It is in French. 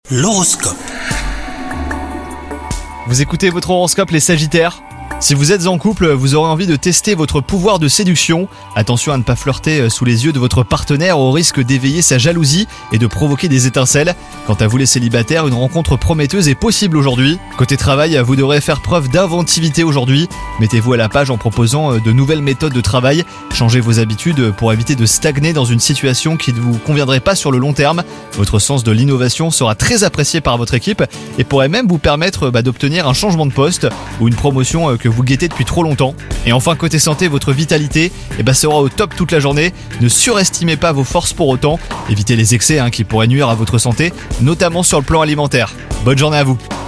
L'horoscope. Vous écoutez votre horoscope les Sagittaires ? Si vous êtes en couple, vous aurez envie de tester votre pouvoir de séduction. Attention à ne pas flirter sous les yeux de votre partenaire au risque d'éveiller sa jalousie et de provoquer des étincelles. Quant à vous les célibataires, une rencontre prometteuse est possible aujourd'hui. Côté travail, vous devrez faire preuve d'inventivité aujourd'hui. Mettez-vous à la page en proposant de nouvelles méthodes de travail. Changez vos habitudes pour éviter de stagner dans une situation qui ne vous conviendrait pas sur le long terme. Votre sens de l'innovation sera très apprécié par votre équipe et pourrait même vous permettre d'obtenir un changement de poste ou une promotion que vous guettez depuis trop longtemps. Et enfin, côté santé, votre vitalité sera au top toute la journée. Ne surestimez pas vos forces pour autant. Évitez les excès qui pourraient nuire à votre santé, notamment sur le plan alimentaire. Bonne journée à vous.